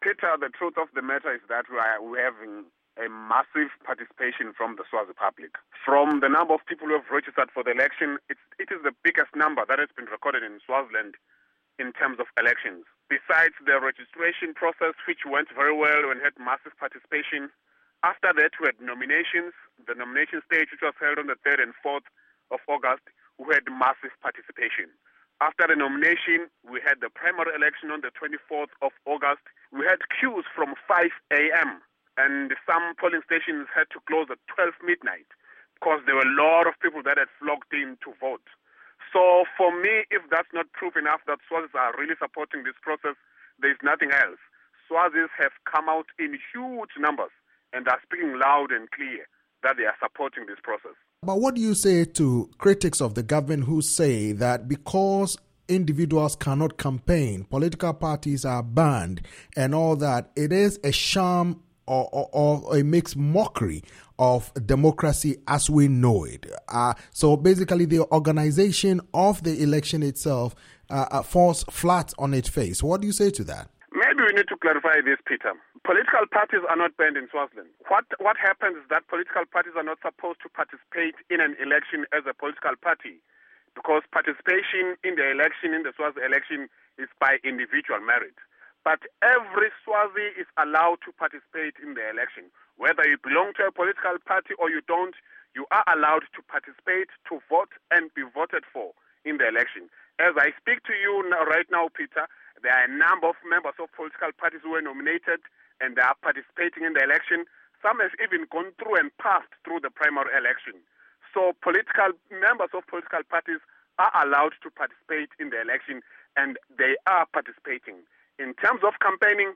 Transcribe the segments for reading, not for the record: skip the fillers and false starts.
Peter, the truth of the matter is that we're having a massive participation from the Swazi public. From the number of people who have registered for the election, it is the biggest number that has been recorded in Swaziland in terms of elections. Besides the registration process, which went very well and had massive participation, after that we had nominations, the nomination stage, which was held on the 3rd and 4th of August, we had massive participation. After the nomination, we had the primary election on the 24th of August. We had queues from 5 a.m. and some polling stations had to close at 12 midnight because there were a lot of people that had flocked in to vote. So for me, if that's not proof enough that Swazis are really supporting this process, there's nothing else. Swazis have come out in huge numbers and are speaking loud and clear that they are supporting this process. But what do you say to critics of the government who say that because individuals cannot campaign, political parties are banned and all that, it is a sham or a mixed mockery of democracy as we know it? So basically the organization of the election itself falls flat on its face. What do you say to that? Maybe we need to clarify this, Peter. Political parties are not banned in Swaziland. What happens is that political parties are not supposed to participate in an election as a political party because participation in the election, in the Swazi election, is by individual merit. But every Swazi is allowed to participate in the election. Whether you belong to a political party or you don't, you are allowed to participate, to vote, and be voted for in the election. As I speak to you right now, Peter, there are a number of members of political parties who were nominated and they are participating in the election. Some have even gone through and passed through the primary election. So members of political parties are allowed to participate in the election and they are participating. In terms of campaigning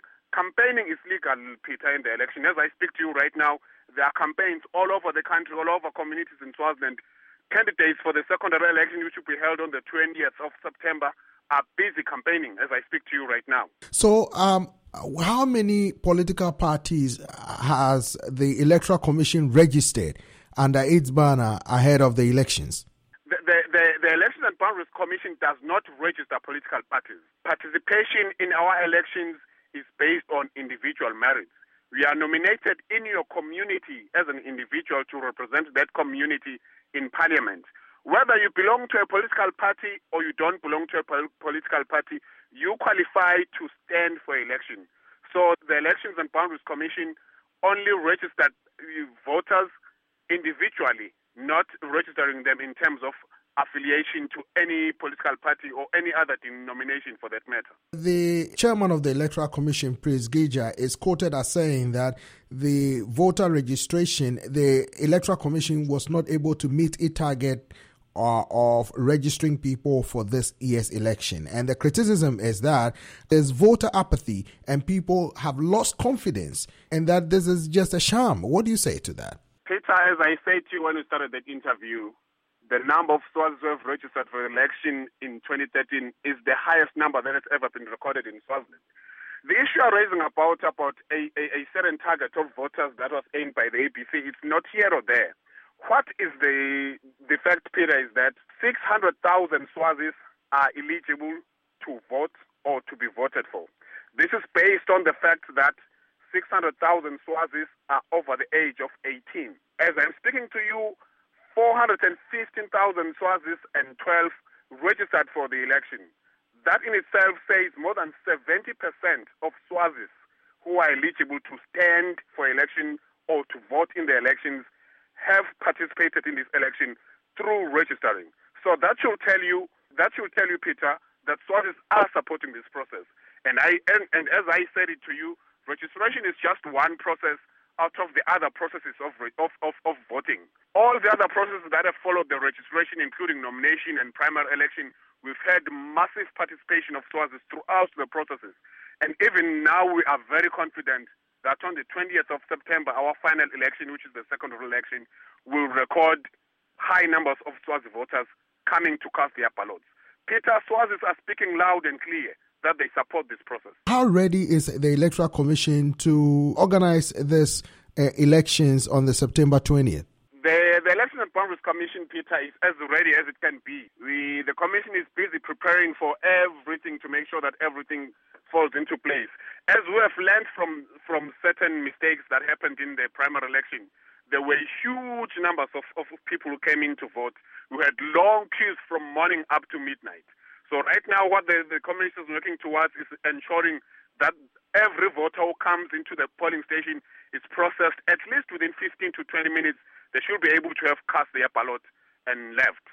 is legal, Peter, in the election. As I speak to you right now, there are campaigns all over the country, all over communities in Swaziland. Candidates for the secondary election, which will be held on the 20th of September, are busy campaigning as I speak to you right now. So, how many political parties has the Electoral Commission registered under its banner ahead of the elections? The Election and Boundaries Commission does not register political parties. Participation in our elections is based on individual merits. We are nominated in your community as an individual to represent that community in Parliament. Whether you belong to a political party or you don't belong to a political party, you qualify to stand for election. So the Elections and Boundaries Commission only registered voters individually, not registering them in terms of affiliation to any political party or any other denomination for that matter. The chairman of the Electoral Commission, Prince Gija, is quoted as saying that the voter registration, the Electoral Commission was not able to meet its target of registering people for this year's election. And the criticism is that there's voter apathy and people have lost confidence and that this is just a sham. What do you say to that? Peter, as I said to you when we started that interview, the number of Swazis who have registered for election in 2013 is the highest number that has ever been recorded in Swaziland. The issue you're raising about a certain target of voters that was aimed by the ABC, it's not here or there. What is the fact, Peter, is that 600,000 Swazis are eligible to vote or to be voted for. This is based on the fact that 600,000 Swazis are over the age of 18. As I'm speaking to you, 415,000 Swazis and 12 registered for the election. That in itself says more than 70% of Swazis who are eligible to stand for election or to vote in the elections have participated in this election through registering. So that should tell you, Peter, that Swazis are supporting this process. And as I said it to you, registration is just one process out of the other processes of voting. All the other processes that have followed the registration, including nomination and primary election, we've had massive participation of Swazis throughout the processes. And even now we are very confident that on the 20th of September, our final election, which is the secondary election, will record high numbers of Swazi voters coming to cast their ballots. Peter, Swazis are speaking loud and clear that they support this process. How ready is the Electoral Commission to organize this elections on the September 20th? The Election and Boundaries Commission, Peter, is as ready as it can be. The Commission is busy preparing for everything to make sure that everything falls into place. As we have learned from certain mistakes that happened in the primary election, there were huge numbers of people who came in to vote who had long queues from morning up to midnight. So right now what the communist is looking towards is ensuring that every voter who comes into the polling station is processed at least within 15 to 20 minutes. They should be able to have cast their ballot and left.